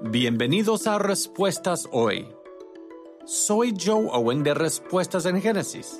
Bienvenidos a Respuestas Hoy. Soy Joe Owen de Respuestas en Génesis.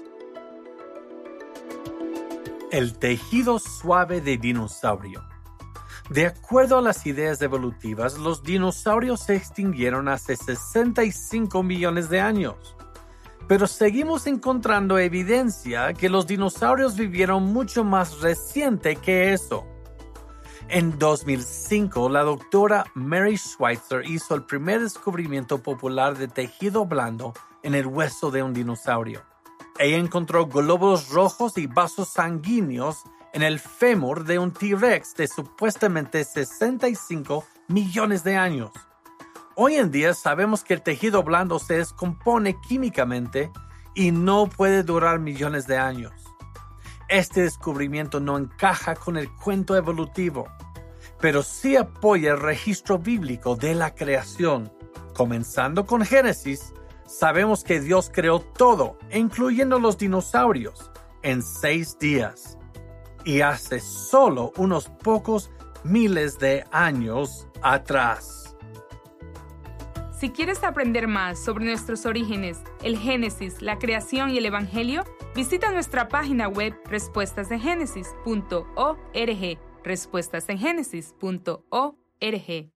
El tejido suave de dinosaurio. De acuerdo a las ideas evolutivas, los dinosaurios se extinguieron hace 65 millones de años. Pero seguimos encontrando evidencia que los dinosaurios vivieron mucho más reciente que eso. En 2005, la doctora Mary Schweitzer hizo el primer descubrimiento popular de tejido blando en el hueso de un dinosaurio. Ella encontró glóbulos rojos y vasos sanguíneos en el fémur de un T-Rex de supuestamente 65 millones de años. Hoy en día sabemos que el tejido blando se descompone químicamente y no puede durar millones de años. Este descubrimiento no encaja con el cuento evolutivo, pero sí apoya el registro bíblico de la creación. Comenzando con Génesis, sabemos que Dios creó todo, incluyendo los dinosaurios, en 6 días. Y hace solo unos pocos miles de años atrás. Si quieres aprender más sobre nuestros orígenes, el Génesis, la creación y el Evangelio, visita nuestra página web respuestasengenesis.org, respuestasengenesis.org.